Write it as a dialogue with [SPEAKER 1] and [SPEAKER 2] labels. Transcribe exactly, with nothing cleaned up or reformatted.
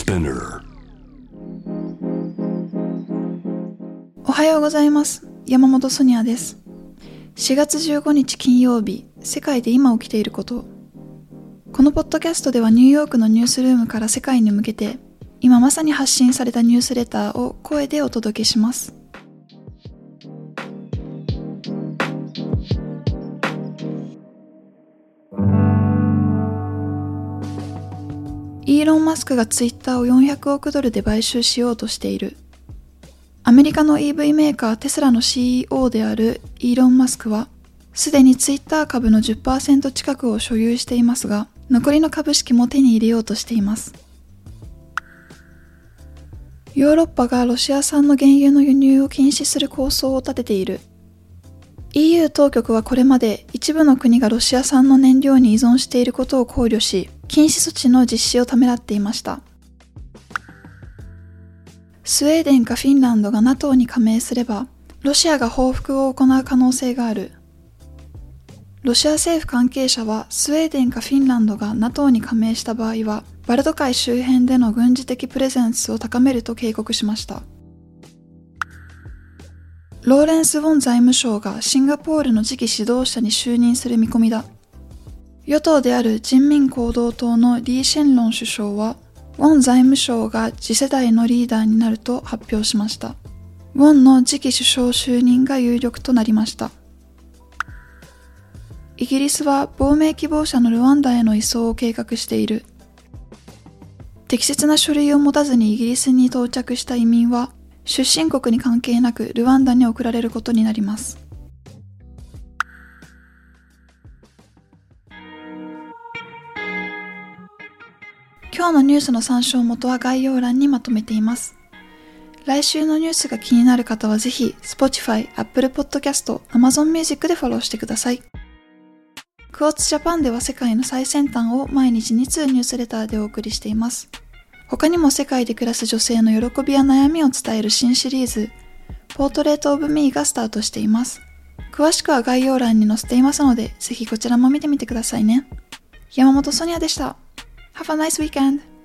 [SPEAKER 1] Spinner。
[SPEAKER 2] おはようございます。山本ソニアです。しがつじゅうごにち金曜日、世界で今起きていること。このポッドキャストではニューヨークのニュースルームから世界に向けて、今まさに発信されたニュースレターを声でお届けします。イーロン・マスクがツイッターをよんひゃくおくドルで買収しようとしている。アメリカの イーブイ メーカーテスラの シーイーオー であるイーロン・マスクは、すでにツイッター株の じゅっパーセント 近くを所有していますが、残りの株式も手に入れようとしています。ヨーロッパがロシア産の原油の輸入を禁止する構想を立てている。イーユー 当局はこれまで一部の国がロシア産の燃料に依存していることを考慮し、禁止措置の実施をためらっていました。スウェーデンかフィンランドが ナトー に加盟すれば、ロシアが報復を行う可能性がある。ロシア政府関係者は、スウェーデンかフィンランドが ナトー に加盟した場合は、バルト海周辺での軍事的プレゼンスを高めると警告しました。ローレンス・ウォン財務相がシンガポールの次期指導者に就任する見込みだ。与党である人民行動党のリー・シェンロン首相は、ウォン財務相が次世代のリーダーになると発表しました。ウォンの次期首相就任が有力となりました。イギリスは亡命希望者のルワンダへの移送を計画している。適切な書類を持たずにイギリスに到着した移民は、出身国に関係なくルワンダに送られることになります。今日のニュースの参照元は概要欄にまとめています。来週のニュースが気になる方はぜひ Spotify、Apple Podcast、Amazon Music でフォローしてください。クォーツジャパンでは世界の最先端を毎日に通ニュースレターでお送りしています。他にも世界で暮らす女性の喜びや悩みを伝える新シリーズ、ポートレートオブミーがスタートしています。詳しくは概要欄に載せていますので、ぜひこちらも見てみてくださいね。山本ソニアでした。Have a nice weekend!